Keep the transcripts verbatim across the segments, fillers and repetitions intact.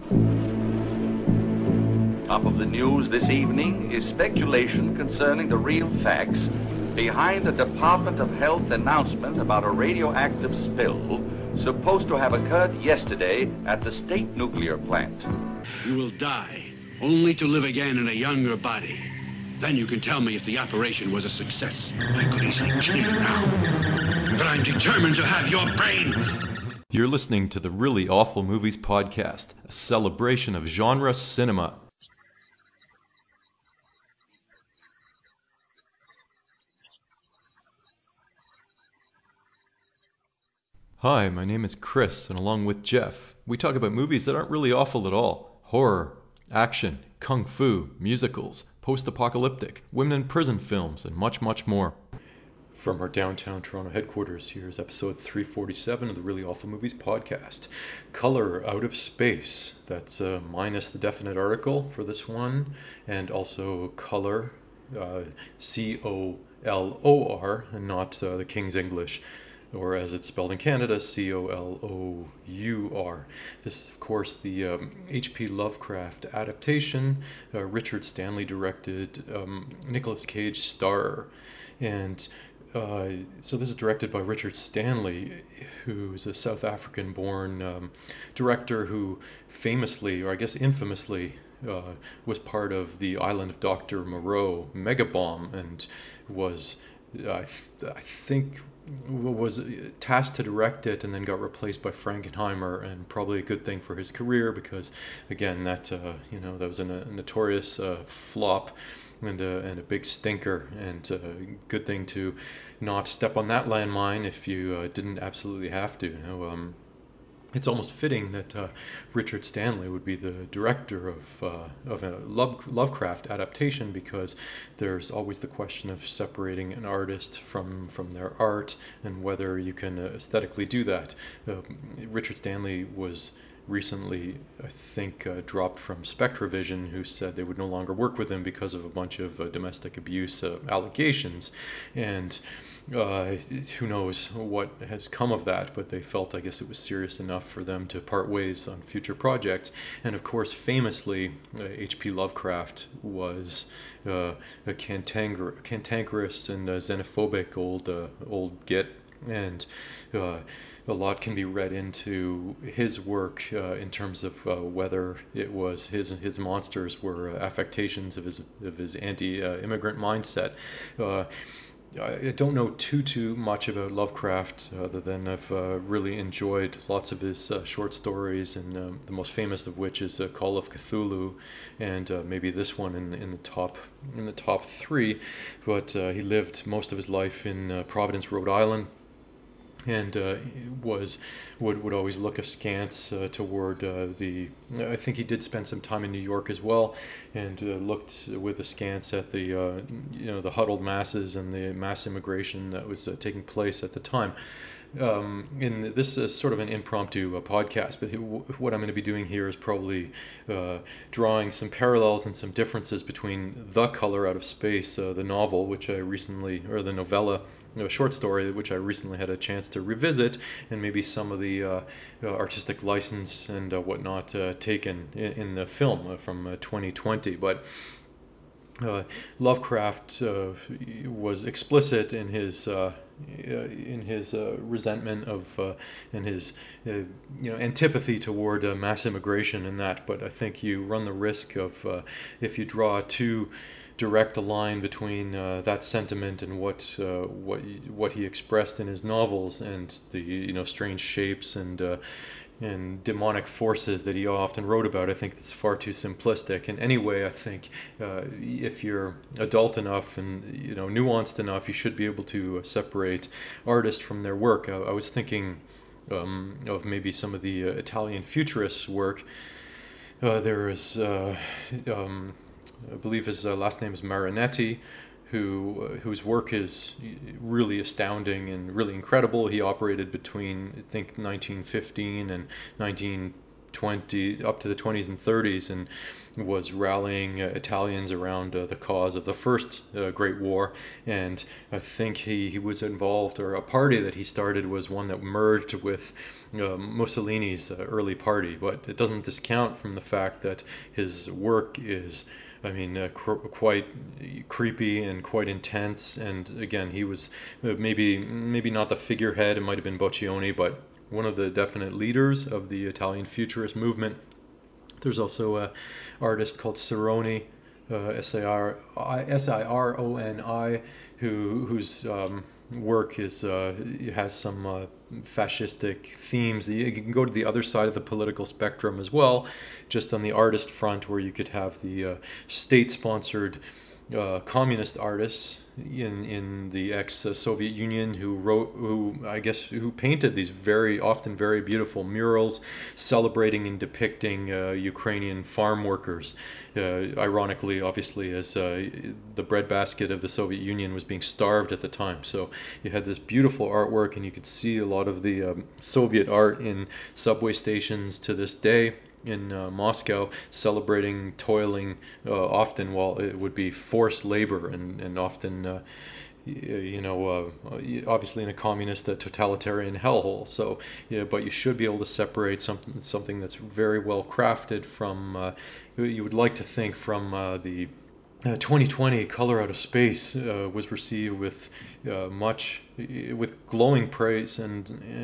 Top of the news this evening is speculation concerning the real facts behind the Department of Health announcement about a radioactive spill supposed to have occurred yesterday at the state nuclear plant. You will die, only to live again in a younger body. Then you can tell me if the operation was a success. I could easily kill you now, but I'm determined to have your brain. You're listening to the Really Awful Movies podcast, a celebration of genre cinema. Hi, my name is Chris, and along with Jeff, we talk about movies that aren't really awful at all. Horror, action, kung fu, musicals, post-apocalyptic, women in prison films, and much, much more. From our downtown Toronto headquarters, here's episode three forty-seven of the Really Awful Movies podcast. Color Out of Space. That's uh, minus the definite article for this one, and also color, uh, C O L O R, and not uh, the King's English, or as it's spelled in Canada, C O L O U R. This is, of course, the um, H P Lovecraft adaptation, uh, Richard Stanley directed, um, Nicolas Cage star. And uh, so this is directed by Richard Stanley, who's a South African-born um, director who famously, or I guess infamously, uh, was part of the Island of Doctor Moreau megabomb and was, uh, I, th- I think, was tasked to direct it and then got replaced by Frankenheimer, and probably a good thing for his career because, again, that uh, you know that was a, a notorious uh, flop and a, and a big stinker, and a good thing to not step on that landmine if you uh, didn't absolutely have to. You know, um, it's almost fitting that uh, Richard Stanley would be the director of uh, of a Love, Lovecraft adaptation, because there's always the question of separating an artist from, from their art and whether you can uh, aesthetically do that. Uh, Richard Stanley was recently, I think, uh, dropped from Spectravision, who said they would no longer work with him because of a bunch of uh, domestic abuse uh, allegations. And uh, who knows what has come of that, but they felt, I guess, it was serious enough for them to part ways on future projects. And of course, famously, uh, H P Lovecraft was uh, a cantanker- cantankerous and uh, xenophobic old uh, old git, and uh, a lot can be read into his work uh, in terms of uh, whether it was his his monsters were uh, affectations of his of his anti-immigrant mindset. Uh, I don't know too too much about Lovecraft, other than I've uh, really enjoyed lots of his uh, short stories, and um, the most famous of which is uh, Call of Cthulhu, and uh, maybe this one in in the top in the top three. But uh, he lived most of his life in uh, Providence, Rhode Island, and uh, was would would always look askance uh, toward uh, the. I think he did spend some time in New York as well, and uh, looked with askance at the uh, you know the huddled masses and the mass immigration that was uh, taking place at the time. Um, and this is sort of an impromptu uh, podcast, but what I'm going to be doing here is probably uh, drawing some parallels and some differences between The Color Out of Space, uh, the novel, which I recently, or the novella, a short story, which I recently had a chance to revisit, and maybe some of the uh, uh, artistic license and uh, whatnot uh, taken in, in the film uh, from uh, twenty twenty. But uh, Lovecraft uh, was explicit in his uh, in his uh, resentment of uh, and his uh, you know antipathy toward uh, mass immigration and that. But I think you run the risk of uh, if you draw too direct a line between uh, that sentiment and what uh, what what he expressed in his novels, and the you know strange shapes and uh, and demonic forces that he often wrote about. I think that's far too simplistic. And anyway, I think uh, if you're adult enough and you know nuanced enough, you should be able to separate artists from their work. I, I was thinking um, of maybe some of the uh, Italian futurists' work. Uh, there is, uh, um, I believe his uh, last name is Marinetti, who uh, whose work is really astounding and really incredible. He operated between, I think, nineteen fifteen and nineteen twenty up to the twenties and thirties, and was rallying uh, Italians around uh, the cause of the first uh, Great War. And I think he, he was involved, or a party that he started was one that merged with uh, Mussolini's uh, early party. But it doesn't discount from the fact that his work is, I mean, uh, cr- quite creepy and quite intense. And again, he was uh, maybe maybe not the figurehead. It might have been Boccioni, but one of the definite leaders of the Italian futurist movement. There's also an artist called Sironi, uh, S I R O N I, who whose um, work is uh, has some uh, fascistic themes. You can go to the other side of the political spectrum as well, just on the artist front, where you could have the uh, state-sponsored uh, communist artists in in the ex-Soviet Union who wrote, who I guess, who painted these very often very beautiful murals celebrating and depicting uh, Ukrainian farm workers. Uh, ironically, obviously, as uh, the breadbasket of the Soviet Union was being starved at the time. So you had this beautiful artwork, and you could see a lot of the um, Soviet art in subway stations to this day in uh, Moscow, celebrating toiling, uh, often while it would be forced labor, and, and often uh, you know, uh, obviously in a communist, a totalitarian hellhole. So, yeah, but you should be able to separate something something that's very well crafted from, uh, you would like to think, from uh, the Uh, twenty twenty Color Out of Space uh, was received with uh, much, with glowing praise, and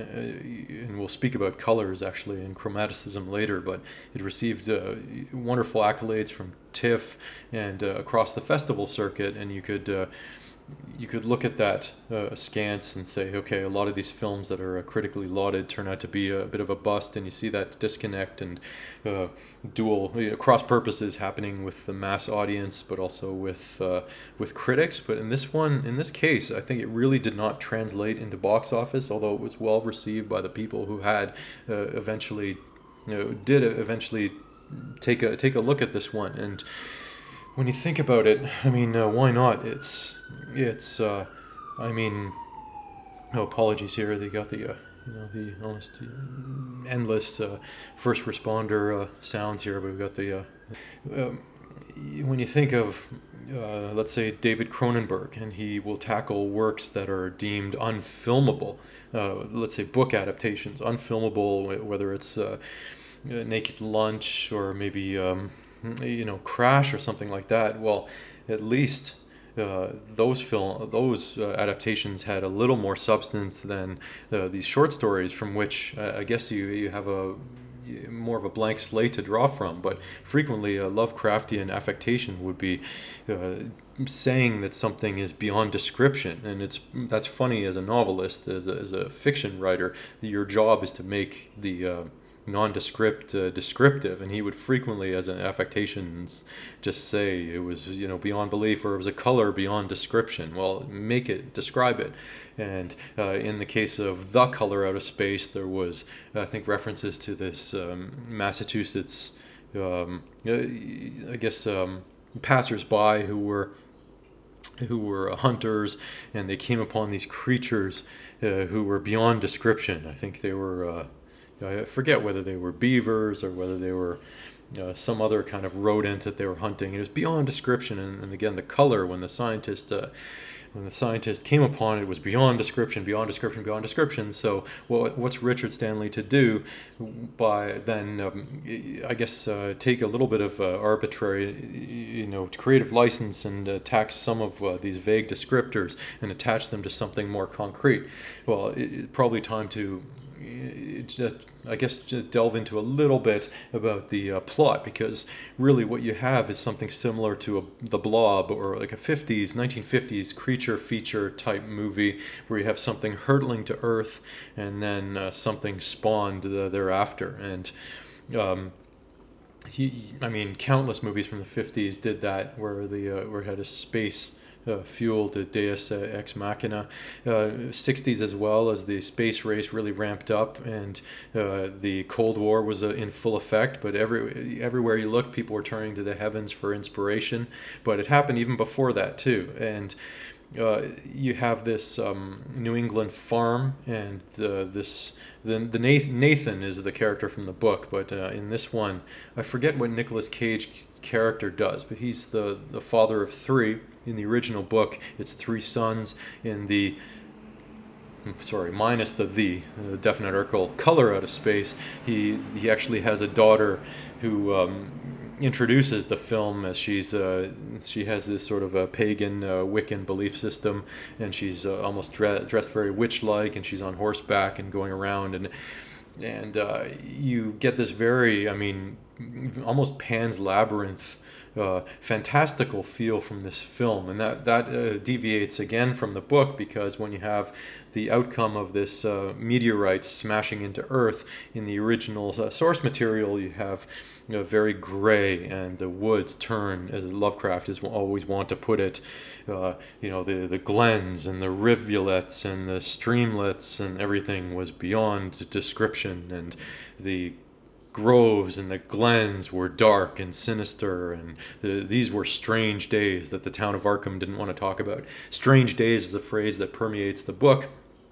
uh, and we'll speak about colors actually and chromaticism later, but it received uh, wonderful accolades from TIFF and uh, across the festival circuit, and you could uh, you could look at that uh, askance and say, okay, a lot of these films that are uh, critically lauded turn out to be a bit of a bust, and you see that disconnect and uh, dual, you know, cross purposes happening with the mass audience, but also with uh, with critics. But in this one, in this case, I think it really did not translate into box office, although it was well received by the people who had uh, eventually, you know, did eventually take a take a look at this one. And when you think about it, I mean, uh, why not? It's, it's, uh, I mean, oh, apologies here. They got the, uh, you know, the almost endless uh, first responder uh, sounds here, but we've got the, uh, um, when you think of, uh, let's say, David Cronenberg, and he will tackle works that are deemed unfilmable, uh, let's say book adaptations, unfilmable, whether it's uh, Naked Lunch or maybe, um, you know, Crash or something like that. Well, at least uh, those film those uh, adaptations had a little more substance than uh, these short stories, from which uh, I guess you you have a more of a blank slate to draw from. But frequently, a Lovecraftian affectation would be uh, saying that something is beyond description, and it's that's funny as a novelist, as a, as a fiction writer. Your job is to make the uh, nondescript uh, descriptive, and he would frequently, as an affectation, just say it was, you know, beyond belief, or it was a color beyond description. Well, make it, describe it. And uh, in the case of The Color Out of Space, there was, I think, references to this um, Massachusetts, um, I guess, um, passers-by who were who were hunters, and they came upon these creatures uh, who were beyond description. I think they were uh, I forget whether they were beavers or whether they were uh, some other kind of rodent that they were hunting. It was beyond description, and, and again, the color, when the scientist uh, when the scientist came upon it, was beyond description, beyond description, beyond description. So, well, what's Richard Stanley to do? By then, um, I guess, uh, take a little bit of uh, arbitrary, you know, creative license and attack some of uh, these vague descriptors and attach them to something more concrete. Well, it, it, probably time to, I guess, delve into a little bit about the uh, plot, because really what you have is something similar to a, The Blob, or like a fifties, nineteen fifties creature feature type movie, where you have something hurtling to Earth and then uh, something spawned uh, thereafter. And um, he, I mean, countless movies from the fifties did that, where the uh, where it had a space Uh, fueled the Deus Ex Machina. Uh, sixties as well, as the space race really ramped up, and uh, the Cold War was uh, in full effect. But every everywhere you look, people were turning to the heavens for inspiration. But it happened even before that too. And uh, you have this um, New England farm, and uh, this the the Nathan, Nathan is the character from the book, but uh, in this one, I forget what Nicolas Cage's character does, but he's the the father of three. In the original book, it's three sons. In the sorry, minus the the, the definite article, color out of space, he he actually has a daughter who um, introduces the film as she's uh, she has this sort of a pagan uh, Wiccan belief system, and she's uh, almost dre- dressed very witch-like, and she's on horseback and going around, and and uh, you get this very, I mean, almost Pan's Labyrinth uh, fantastical feel from this film, and that that uh, deviates again from the book, because when you have the outcome of this uh, meteorite smashing into Earth in the original uh, source material, you have, you know, very gray, and the woods turn, as Lovecraft is always want to put it, uh, you know, the the glens and the rivulets and the streamlets and everything was beyond description, and the groves and the glens were dark and sinister, and the, these were strange days that the town of Arkham didn't want to talk about. Strange days is a phrase that permeates the book.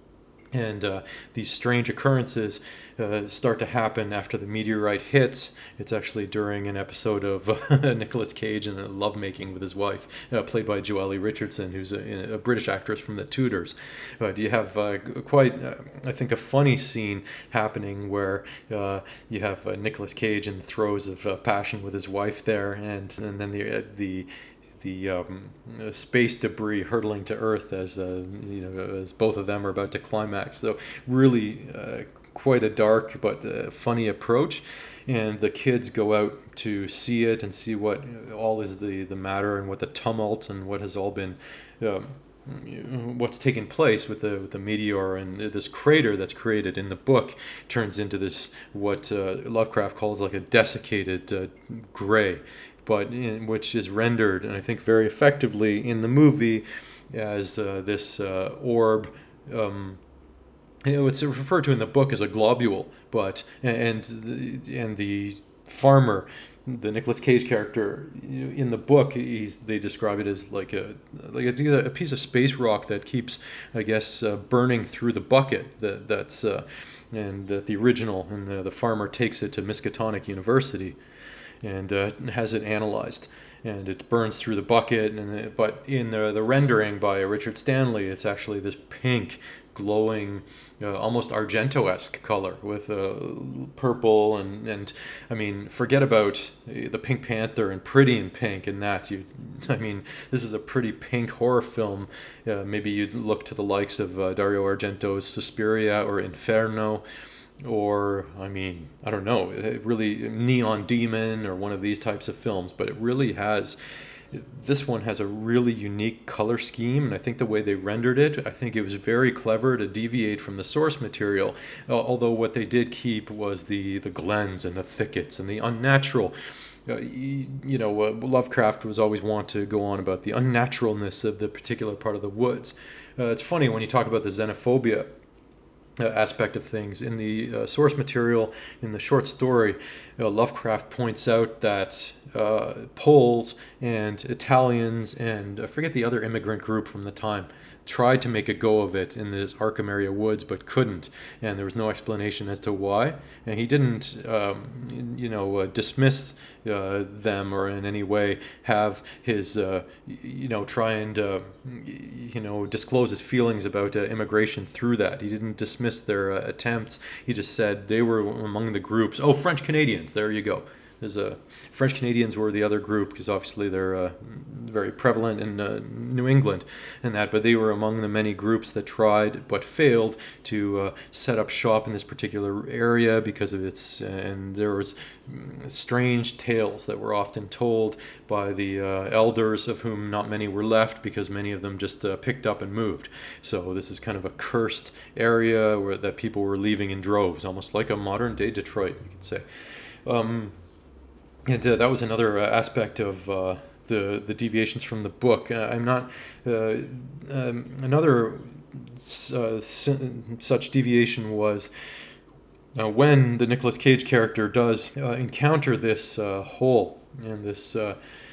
And uh, these strange occurrences uh, start to happen after the meteorite hits. It's actually during an episode of uh, Nicolas Cage and lovemaking with his wife, uh, played by Joelle Richardson, who's a, a British actress from The Tudors. But you have uh, quite, uh, I think, a funny scene happening where uh, you have uh, Nicolas Cage in the throes of uh, passion with his wife there, and, and then the uh, the the um, uh, space debris hurtling to Earth as uh, you know as both of them are about to climax. So really uh, quite a dark but uh, funny approach. And the kids go out to see it and see what all is the, the matter, and what the tumult and what has all been um, what's taken place with the with the meteor, and this crater that's created in the book turns into this what uh, Lovecraft calls like a desiccated uh, gray, but in, which is rendered, and I think very effectively in the movie, as uh, this uh, orb. Um, you know, it's referred to in the book as a globule, but and the, and the farmer, the Nicolas Cage character in the book, he's, they describe it as like a like it's a piece of space rock that keeps, I guess, uh, burning through the bucket. That that's uh, and that the original, and the, the farmer takes it to Miskatonic University and uh, has it analyzed, and it burns through the bucket. And it, but in the the rendering by Richard Stanley, it's actually this pink, glowing, uh, almost Argento-esque color with uh, purple and and I mean, forget about the Pink Panther and Pretty in Pink and that. You, I mean, this is a pretty pink horror film. Uh, maybe you'd look to the likes of uh, Dario Argento's Suspiria or Inferno. Or, I mean, I don't know, it really, Neon Demon or one of these types of films, but it really has, this one has a really unique color scheme, and I think the way they rendered it, I think it was very clever to deviate from the source material, uh, although what they did keep was the, the glens and the thickets and the unnatural. Uh, you, you know, uh, Lovecraft was always wont to go on about the unnaturalness of the particular part of the woods. Uh, it's funny when you talk about the xenophobia Uh, aspect of things. In the uh, source material, in the short story, uh, Lovecraft points out that uh, Poles and Italians and I forget the other immigrant group from the time tried to make a go of it in this Arkham area woods, but couldn't, and there was no explanation as to why. And he didn't, um, you know, uh, dismiss uh, them or in any way have his, uh, you know, try and, uh, you know, disclose his feelings about uh, immigration through that. He didn't dismiss their uh, attempts. He just said they were among the groups. Oh, French Canadians. There you go. There's a French Canadians were the other group, because obviously they're uh, very prevalent in uh, New England and that, but they were among the many groups that tried but failed to uh, set up shop in this particular area because of its, and there was strange tales that were often told by the uh, elders, of whom not many were left because many of them just uh, picked up and moved. So this is kind of a cursed area where that people were leaving in droves, almost like a modern day Detroit, you could say. Um, And uh, that was another uh, aspect of uh, the the deviations from the book. Uh, I'm not uh, um, another uh, such deviation was uh, when the Nicolas Cage character does uh, encounter this uh, hole and this uh,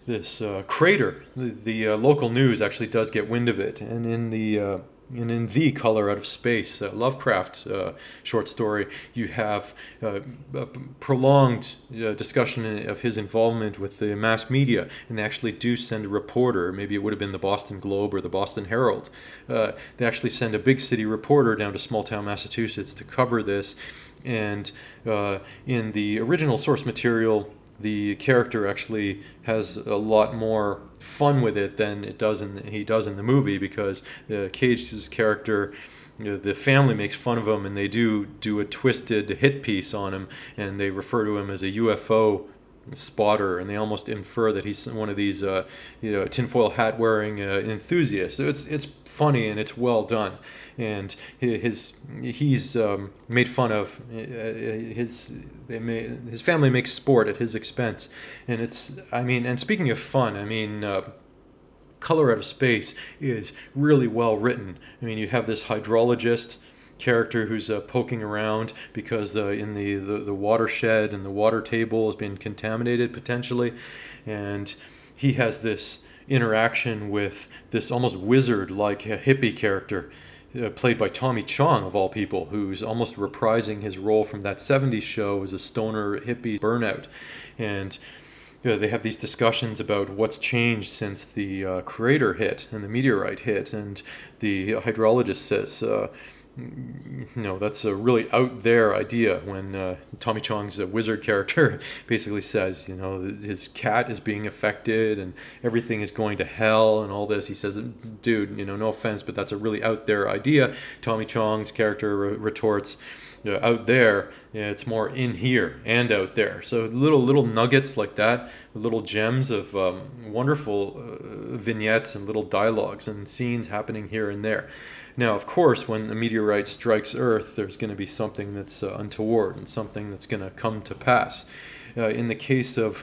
this uh, crater. The, the uh, local news actually does get wind of it, and in the uh, and in The Color Out of Space, uh, Lovecraft uh, short story, you have uh, a prolonged uh, discussion of his involvement with the mass media, and they actually do send a reporter. Maybe it would have been the Boston Globe or the Boston Herald. Uh, they actually send a big city reporter down to small town Massachusetts to cover this. And uh, in the original source material, the character actually has a lot more fun with it than it does in he does in the movie, because uh, Cage's character, you know, the family makes fun of him, and they do do a twisted hit piece on him, and they refer to him as a U F O spotter, and they almost infer that he's one of these uh, you know tinfoil hat wearing uh, enthusiasts. So it's it's funny and it's well done, and his he's um, made fun of his they may, his family makes sport at his expense, and it's I mean and speaking of fun, I mean. Uh, Color Out of Space is really well written. I mean, you have this hydrologist character who's uh, poking around because uh, in the, the, the watershed and the water table has been contaminated potentially, and he has this interaction with this almost wizard-like uh, hippie character uh, played by Tommy Chong, of all people, who's almost reprising his role from that seventies show as a stoner hippie burnout. And you know, they have these discussions about what's changed since the uh, crater hit and the meteorite hit, and the hydrologist says, uh, you know, that's a really out there idea, when uh, Tommy Chong's uh, wizard character basically says, you know, his cat is being affected and everything is going to hell and all this. He says, dude, you know, no offense, but that's a really out there idea. Tommy Chong's character re- retorts, you know, out there, you know, it's more in here and out there. So little little nuggets like that, little gems of um, wonderful uh, vignettes and little dialogues and scenes happening here and there. Now, of course, when a meteorite strikes Earth, there's going to be something that's uh, untoward and something that's going to come to pass. Uh, in the case of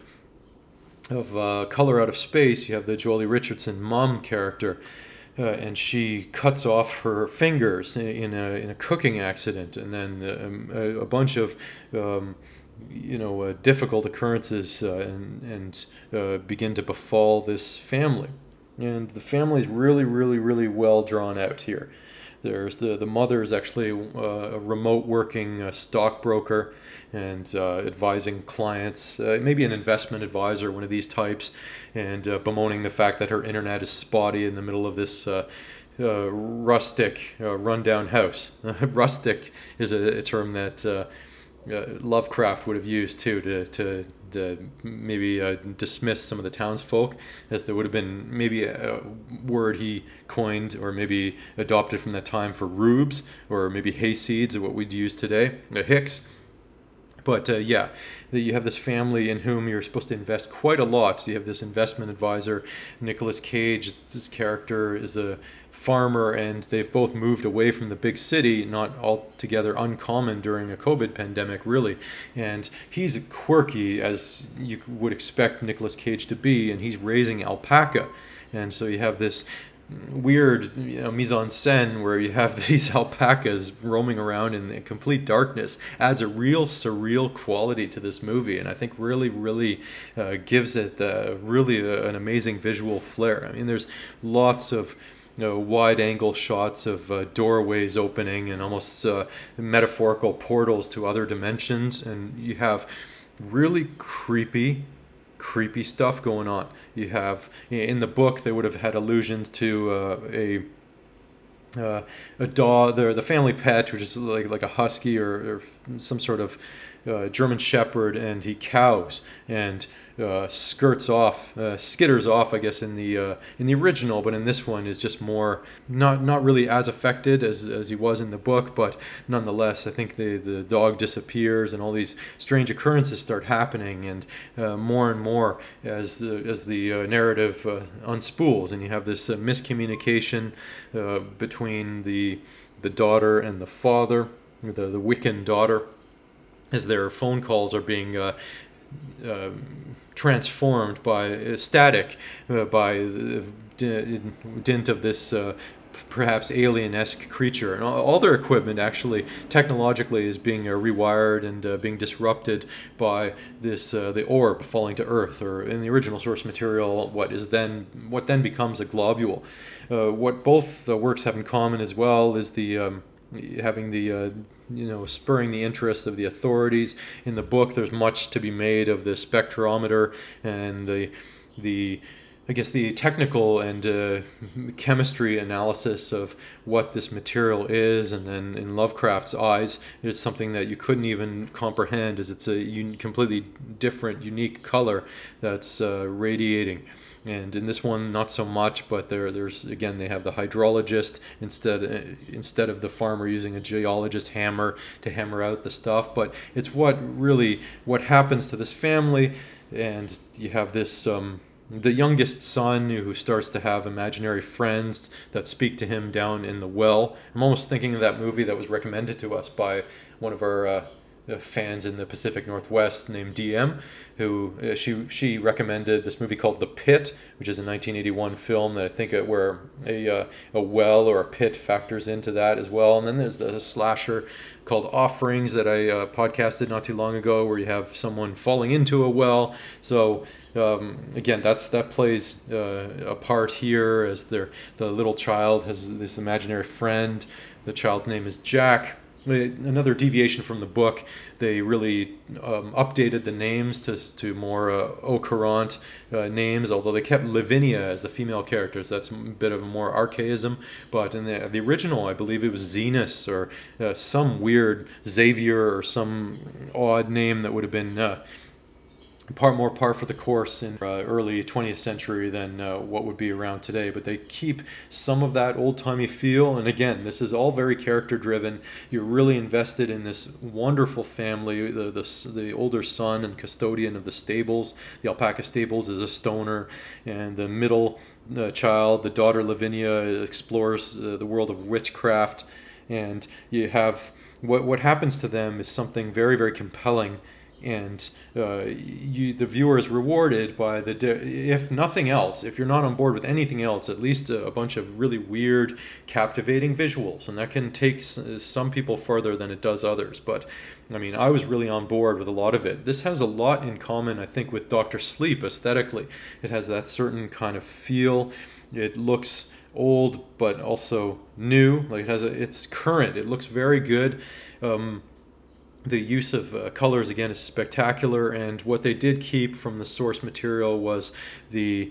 of uh, Color Out of Space, you have the Joely Richardson mom character. Uh, and she cuts off her fingers in a in a cooking accident, and then um, a, a bunch of um, you know uh, difficult occurrences uh, and and uh, begin to befall this family, and the family is really really really well drawn out here. There's the the mother is actually uh, a remote working uh, stockbroker and uh, advising clients, uh, maybe an investment advisor, one of these types, and uh, bemoaning the fact that her internet is spotty in the middle of this uh, uh, rustic, uh, rundown house. Rustic is a, a term that uh, uh, Lovecraft would have used too to to. to maybe uh, dismiss some of the townsfolk, as there would have been maybe a word he coined or maybe adopted from that time for rubes, or maybe hayseeds, what we'd use today, uh, hicks. But uh, yeah, that you have this family in whom you're supposed to invest quite a lot. So you have this investment advisor, Nicolas Cage. This character is a farmer, and they've both moved away from the big city, not altogether uncommon during a COVID pandemic, really. And he's quirky, as you would expect Nicolas Cage to be, and he's raising alpaca. And so you have this weird, you know, mise en scène where you have these alpacas roaming around in complete darkness. Adds a real surreal quality to this movie, and I think really really uh, gives it uh, really a, an amazing visual flair. I mean, there's lots of you know, wide angle shots of uh, doorways opening and almost uh, metaphorical portals to other dimensions, and you have really creepy creepy stuff going on. You have, in the book, they would have had allusions to uh, a uh, a dog, the the family pet, which is like like a husky or, or some sort of uh, German shepherd, and he cows and uh, skirts off, uh, skitters off, I guess, in the uh, in the original, but in this one is just more not not really as affected as as he was in the book, but nonetheless, I think the the dog disappears and all these strange occurrences start happening, and uh, more and more as uh, as the uh, narrative uh, unspools, and you have this uh, miscommunication uh, between the the daughter and the father, the the Wiccan daughter, as their phone calls are being uh, uh, transformed by uh, static uh, by the dint of this uh, perhaps alien-esque creature. And all, all their equipment actually technologically is being uh, rewired and uh, being disrupted by this uh, the orb falling to Earth, or in the original source material, what is then what then becomes a globule. Uh, what both uh, works have in common as well is the um, having the uh, you know spurring the interest of the authorities. In the book, there's much to be made of the spectrometer and the the I guess the technical and uh, chemistry analysis of what this material is, and then in Lovecraft's eyes, it's something that you couldn't even comprehend, as it's a un- completely different, unique color that's uh, radiating. And in this one, not so much, but there, there's again, they have the hydrologist instead uh, instead of the farmer using a geologist hammer to hammer out the stuff. But it's what really what happens to this family, and you have this. Um, The youngest son who starts to have imaginary friends that speak to him down in the well. I'm almost thinking of that movie that was recommended to us by one of our uh, fans in the Pacific Northwest named D M, who uh, she she recommended this movie called The Pit, which is a nineteen eighty-one film that I think uh, where a uh, a well or a pit factors into that as well. And then there's the slasher called Offerings that I uh, podcasted not too long ago, where you have someone falling into a well. So um, again, that's that plays uh, a part here, as their the little child has this imaginary friend. The child's name is Jack. Another deviation from the book, they really um, updated the names to to more uh, au courant uh, names, although they kept Lavinia as the female characters. That's a bit of a more archaism. But in the, the original, I believe it was Zenas, or uh, some weird Xavier, or some odd name that would have been uh, Part more par for the course in uh, early twentieth century than uh, what would be around today. But they keep some of that old-timey feel. And again, this is all very character-driven. You're really invested in this wonderful family. The, the, the older son and custodian of the stables, the alpaca stables, is a stoner. And the middle uh, child, the daughter Lavinia, explores uh, the world of witchcraft. And you have what what happens to them is something very, very compelling. And uh, you, the viewer is rewarded by the, if nothing else, if you're not on board with anything else, at least a, a bunch of really weird, captivating visuals. And that can take some people further than it does others. But, I mean, I was really on board with a lot of it. This has a lot in common, I think, with Doctor Sleep aesthetically. It has that certain kind of feel. It looks old, but also new. Like it has a, it's current. It looks very good. Um, The use of uh, colors, again, is spectacular, and what they did keep from the source material was the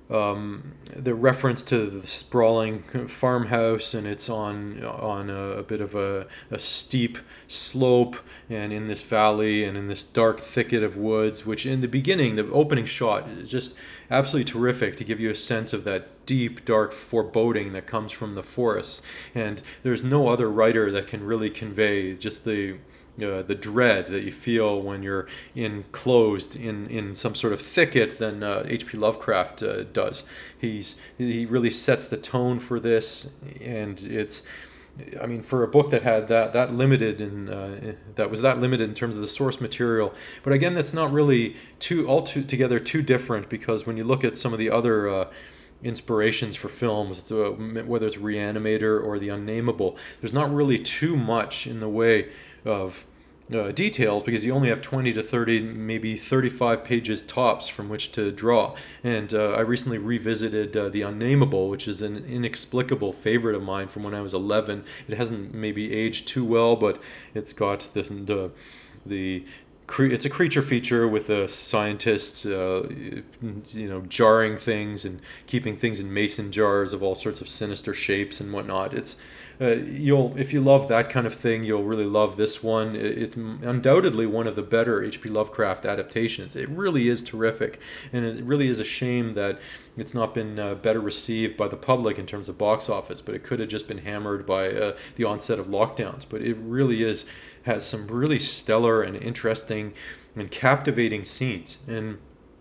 um, the reference to the sprawling farmhouse, and it's on on a, a bit of a, a steep slope, and in this valley, and in this dark thicket of woods, which in the beginning, the opening shot is just absolutely terrific to give you a sense of that deep, dark foreboding that comes from the forests. And there's no other writer that can really convey just the Uh, the dread that you feel when you're enclosed in, in some sort of thicket than uh, H P Lovecraft uh, does. He's he really sets the tone for this, and it's, I mean, for a book that had that that limited in uh, that was that limited in terms of the source material. But again, that's not really too all too together too different, because when you look at some of the other uh, inspirations for films, uh, whether it's Reanimator or The Unnameable, there's not really too much in the way of uh, details, because you only have twenty to thirty, maybe thirty-five pages tops from which to draw. And uh, I recently revisited uh, The Unnameable, which is an inexplicable favorite of mine from when I was eleven. It hasn't maybe aged too well, but it's got the the, the it's a creature feature with a scientist, uh, you know, jarring things and keeping things in mason jars of all sorts of sinister shapes and whatnot. It's uh, you'll if you love that kind of thing, you'll really love this one. It, it undoubtedly one of the better H P Lovecraft adaptations. It really is terrific, and it really is a shame that it's not been uh, better received by the public in terms of box office. But it could have just been hammered by uh, the onset of lockdowns. But it really is. Has some really stellar and interesting and captivating scenes. And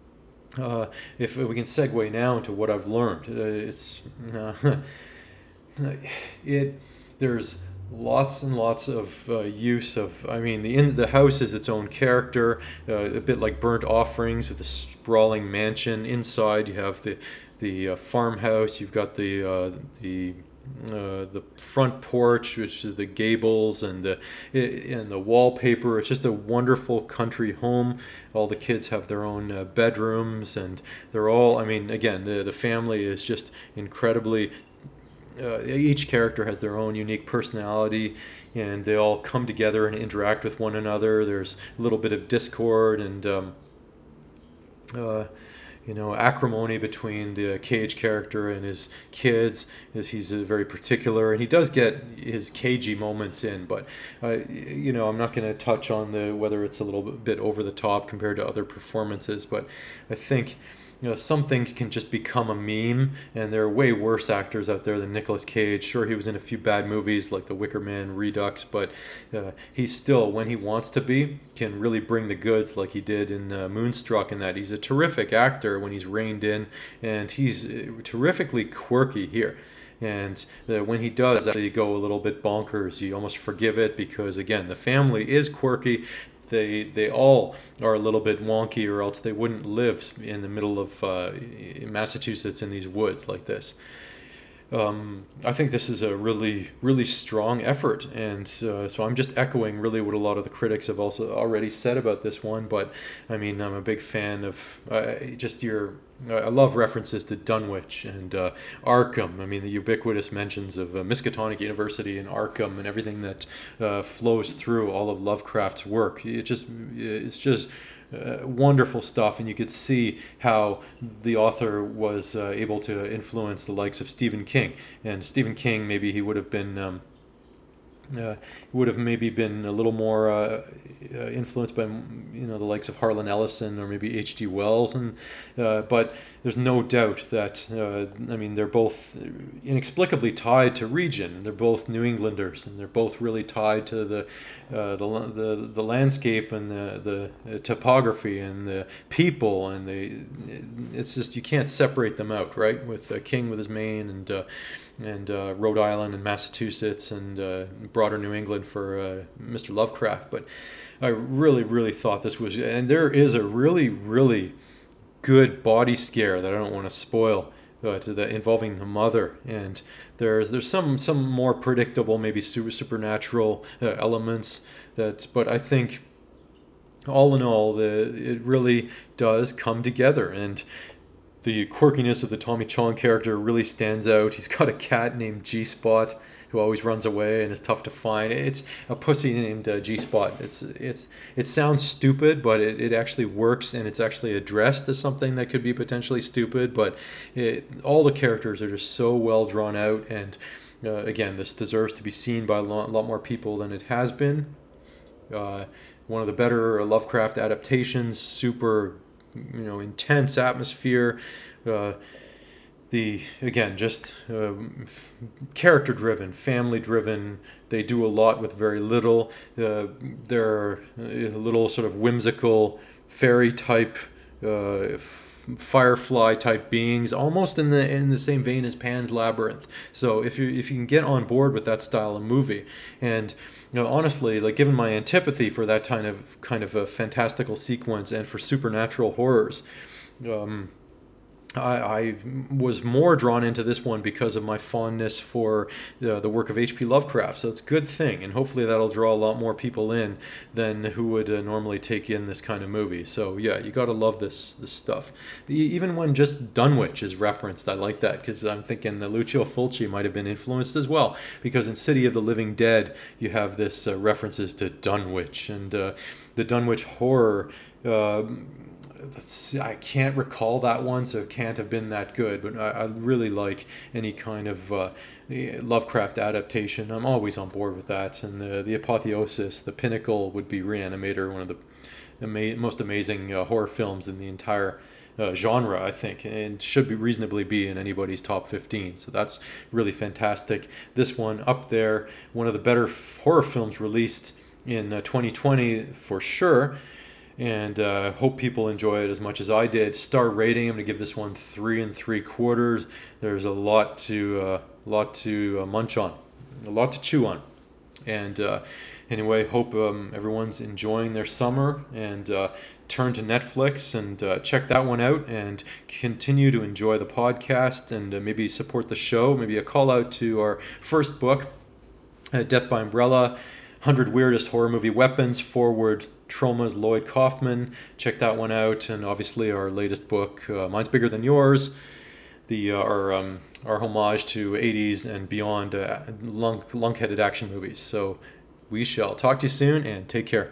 uh, if we can segue now into what I've learned, uh, it's uh, it. There's lots and lots of uh, use of. I mean, the in the house is its own character, uh, a bit like Burnt Offerings with a sprawling mansion. Inside, you have the the uh, farmhouse. You've got the uh, the uh, the front porch, which is the gables and the and the wallpaper. It's just a wonderful country home. All the kids have their own uh, bedrooms, and they're all. I mean, again, the the family is just incredibly. Uh, each character has their own unique personality, and they all come together and interact with one another. There's a little bit of discord and. Um, uh, you know, acrimony between the Cage character and his kids. Is he's uh, very particular, and he does get his cagey moments in. But uh, you know, I'm not going to touch on the whether it's a little bit over the top compared to other performances. But I think. You know, some things can just become a meme, and there are way worse actors out there than Nicolas Cage. Sure, he was in a few bad movies like The Wicker Man, Redux, but uh, he still, when he wants to be, can really bring the goods like he did in uh, Moonstruck and that. He's a terrific actor when he's reined in, and he's uh, terrifically quirky here. And uh, when he does actually go a little bit bonkers, you almost forgive it because, again, the family is quirky. They they all are a little bit wonky, or else they wouldn't live in the middle of uh, Massachusetts in these woods like this. Um, I think this is a really, really strong effort, and uh, so I'm just echoing really what a lot of the critics have also already said about this one. But I mean, I'm a big fan of uh, just your. I love references to Dunwich and uh, Arkham. I mean, the ubiquitous mentions of uh, Miskatonic University and Arkham and everything that uh, flows through all of Lovecraft's work. It just, it's just. Uh, wonderful stuff, and you could see how the author was uh, able to influence the likes of Stephen King. And Stephen King, maybe he would have been um, uh, would have maybe been a little more uh, uh, influenced by you know the likes of Harlan Ellison or maybe H G Wells, and uh, but there's no doubt that uh, I mean they're both inexplicably tied to region. They're both New Englanders, and they're both really tied to the uh, the, the the landscape and the the topography and the people, and the it's just you can't separate them out, right? With uh, King with his Maine and. Uh, and uh, Rhode Island and Massachusetts and uh, broader New England for uh, Mister Lovecraft. But I really, really thought this was... And there is a really, really good body scare that I don't want to spoil uh, to the, involving the mother. And there's there's some, some more predictable, maybe super, supernatural uh, elements. That, but I think, all in all, the it really does come together. And... the quirkiness of the Tommy Chong character really stands out. He's got a cat named G-Spot who always runs away and is tough to find. It's a pussy named uh, G-Spot. It's it's it sounds stupid, but it, it actually works, and it's actually addressed as something that could be potentially stupid. But it, all the characters are just so well drawn out, and uh, again, this deserves to be seen by a lot, lot more people than it has been. Uh, one of the better Lovecraft adaptations, super. You know, intense atmosphere. Uh, the again, just uh, f- character-driven, family-driven. They do a lot with very little. Uh, they're a little sort of whimsical, fairy-type, uh, f- firefly-type beings, almost in the in the same vein as Pan's Labyrinth. So if you if you can get on board with that style of movie, and you know, honestly, like given my antipathy for that kind of kind of a fantastical sequence and for supernatural horrors, um, I, I was more drawn into this one because of my fondness for uh, the work of H P Lovecraft. So it's a good thing, and hopefully that'll draw a lot more people in than who would uh, normally take in this kind of movie. So yeah, you gotta love this this stuff. The, even when just Dunwich is referenced, I like that because I'm thinking that Lucio Fulci might have been influenced as well. Because in City of the Living Dead, you have this uh, references to Dunwich and uh, the Dunwich horror. Uh, I can't recall that one, so it can't have been that good. But I, I really like any kind of uh, Lovecraft adaptation. I'm always on board with that. And the, the apotheosis, the pinnacle, would be Reanimator, one of the ama- most amazing uh, horror films in the entire uh, genre, I think, and should be reasonably be in anybody's top fifteen. So that's really fantastic. This one up there, one of the better f- horror films released in uh, twenty twenty for sure. And uh, hope people enjoy it as much as I did. Star rating, I'm going to give this one three and three quarters. There's a lot to uh, lot to uh, munch on, a lot to chew on. And uh, anyway, hope um, everyone's enjoying their summer, and uh, turn to Netflix and uh, check that one out, and continue to enjoy the podcast, and uh, maybe support the show. Maybe a call out to our first book, uh, Death by Umbrella, one hundred Weirdest Horror Movie Weapons, Forward Trauma's Lloyd Kaufman. Check that one out. And obviously our latest book, uh, Mine's Bigger Than Yours, the uh, our um, our homage to eighties and beyond uh, lunk, lunk-headed action movies. So we shall talk to you soon, and take care.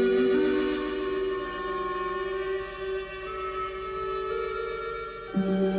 Thank you.